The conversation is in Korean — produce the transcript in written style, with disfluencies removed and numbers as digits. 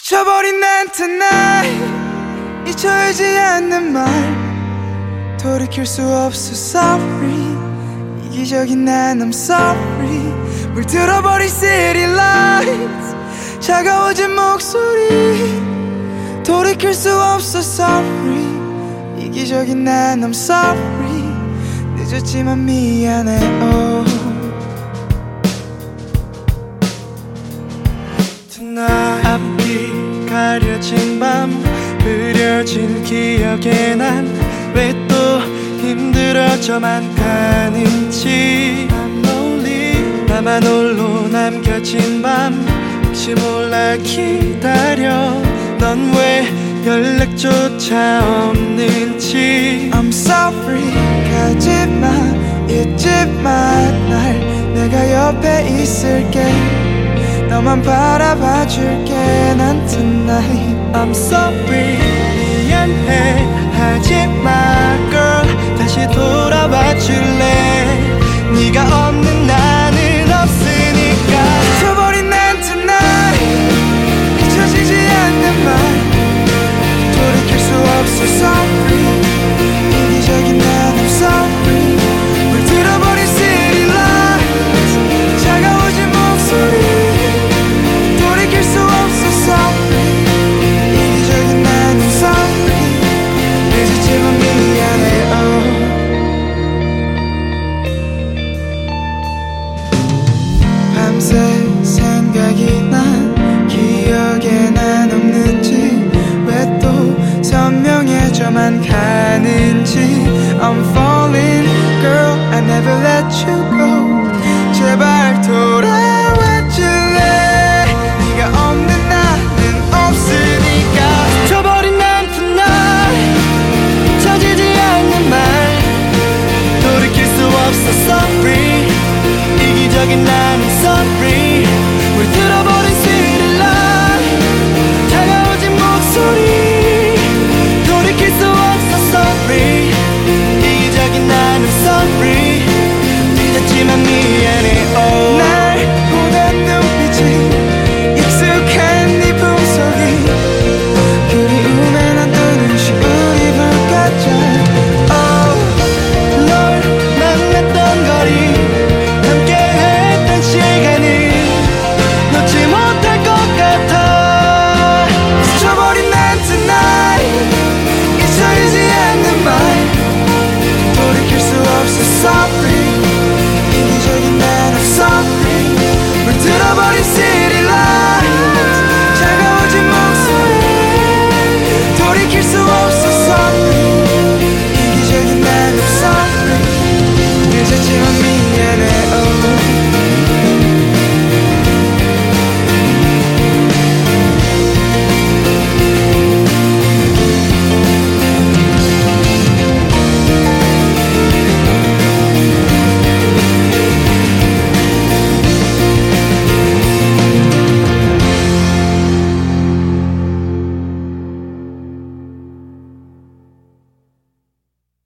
잊혀버린 난 tonight 잊혀지지 않는 말 돌이킬 수 없어 sorry 이기적인 난 I'm sorry 물들어버린 city lights 차가워진 목소리 돌이킬 수 없어 sorry 이기적인 난 I'm sorry 늦었지만 미안해 oh. Tonight 앞이 가려진 밤 흐려진 기억에 난 왜 또 힘들어져만 가는지 I'm lonely 나만 홀로 남겨진 밤 혹시 몰라 기다려 넌 왜 연락조차 없는지 I'm sorry 가지마 잊지마 날 내가 옆에 있을게 너만 바라봐줄게 난 tonight I'm sorry 미안해 하지마 girl 다시 돌아와줄래 네가 없는